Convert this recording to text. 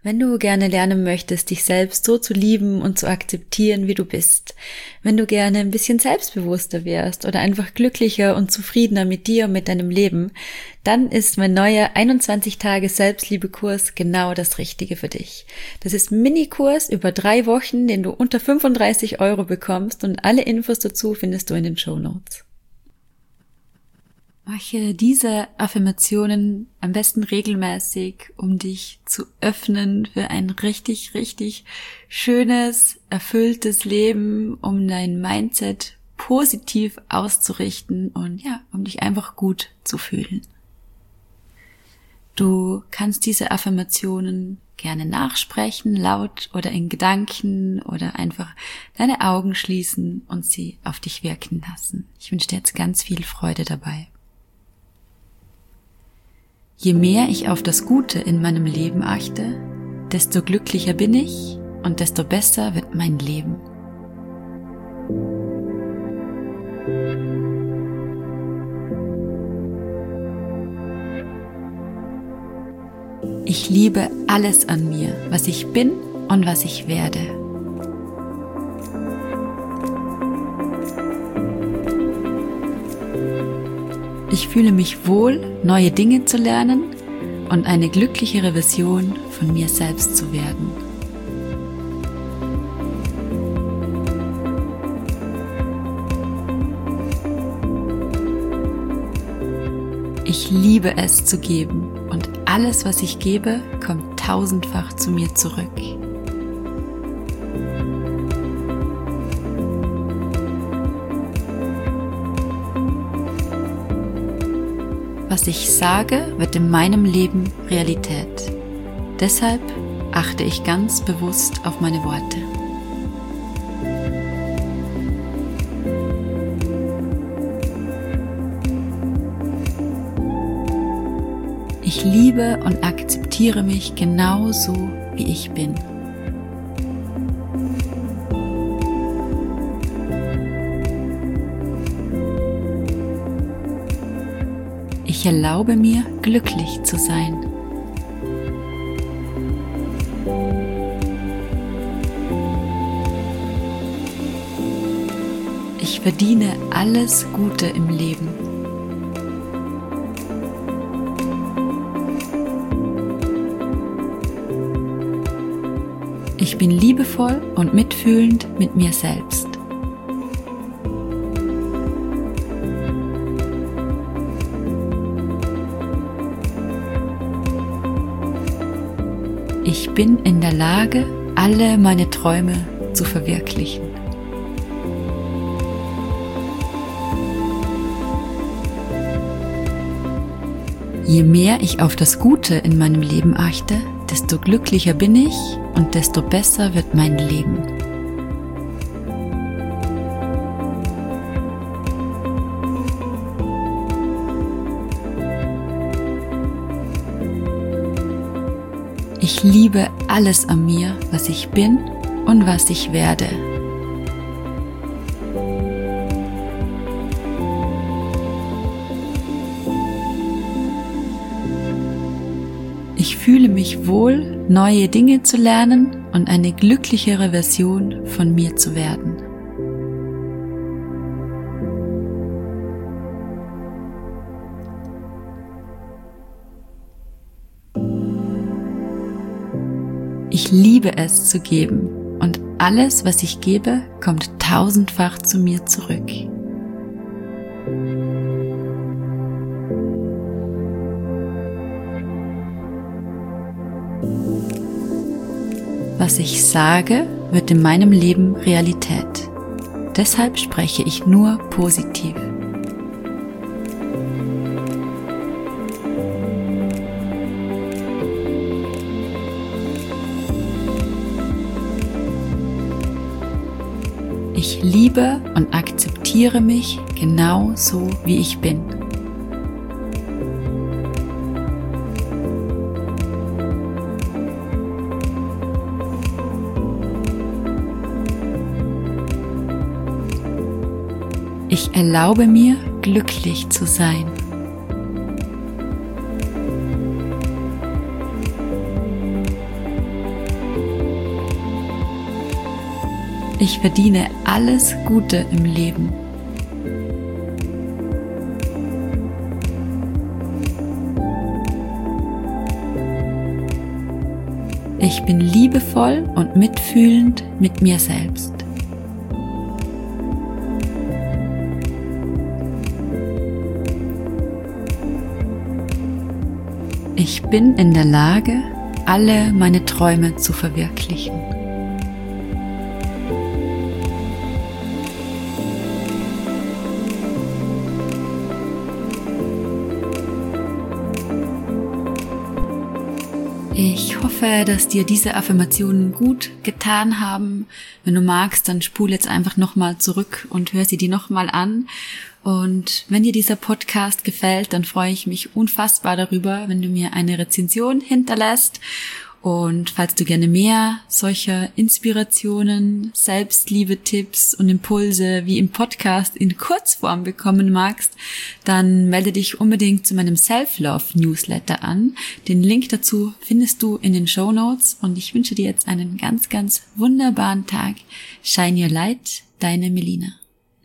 Wenn du gerne lernen möchtest, dich selbst so zu lieben und zu akzeptieren, wie du bist, wenn du gerne ein bisschen selbstbewusster wärst oder einfach glücklicher und zufriedener mit dir und mit deinem Leben, dann ist mein neuer 21 Tage Selbstliebe-Kurs genau das Richtige für dich. Das ist ein Minikurs über 3 Wochen, den du unter 35 € bekommst, und alle Infos dazu findest du in den Shownotes. Mache diese Affirmationen am besten regelmäßig, um dich zu öffnen für ein richtig, richtig schönes, erfülltes Leben, um dein Mindset positiv auszurichten und um dich einfach gut zu fühlen. Du kannst diese Affirmationen gerne nachsprechen, laut oder in Gedanken, oder einfach deine Augen schließen und sie auf dich wirken lassen. Ich wünsche dir jetzt ganz viel Freude dabei. Je mehr ich auf das Gute in meinem Leben achte, desto glücklicher bin ich und desto besser wird mein Leben. Ich liebe alles an mir, was ich bin und was ich werde. Ich fühle mich wohl, neue Dinge zu lernen und eine glücklichere Version von mir selbst zu werden. Ich liebe es zu geben, und alles, was ich gebe, kommt 1000-fach zu mir zurück. Was ich sage, wird in meinem Leben Realität. Deshalb achte ich ganz bewusst auf meine Worte. Ich liebe und akzeptiere mich genauso, wie ich bin. Ich erlaube mir, glücklich zu sein. Ich verdiene alles Gute im Leben. Ich bin liebevoll und mitfühlend mit mir selbst. Ich bin in der Lage, alle meine Träume zu verwirklichen. Je mehr ich auf das Gute in meinem Leben achte, desto glücklicher bin ich und desto besser wird mein Leben. Ich liebe alles an mir, was ich bin und was ich werde. Ich fühle mich wohl, neue Dinge zu lernen und eine glücklichere Version von mir zu werden. Ich liebe es zu geben, und alles, was ich gebe, kommt 1000-fach zu mir zurück. Was ich sage, wird in meinem Leben Realität. Deshalb spreche ich nur positiv. Ich liebe und akzeptiere mich genau so, wie ich bin. Ich erlaube mir, glücklich zu sein. Ich verdiene alles Gute im Leben. Ich bin liebevoll und mitfühlend mit mir selbst. Ich bin in der Lage, alle meine Träume zu verwirklichen. Ich hoffe, dass dir diese Affirmationen gut getan haben. Wenn du magst, dann spule jetzt einfach nochmal zurück und hör sie dir nochmal an. Und wenn dir dieser Podcast gefällt, dann freue ich mich unfassbar darüber, wenn du mir eine Rezension hinterlässt. Und falls du gerne mehr solcher Inspirationen, Selbstliebe-Tipps und Impulse wie im Podcast in Kurzform bekommen magst, dann melde dich unbedingt zu meinem Self-Love-Newsletter an. Den Link dazu findest du in den Shownotes und ich wünsche dir jetzt einen ganz, ganz wunderbaren Tag. Shine your light, deine Melina.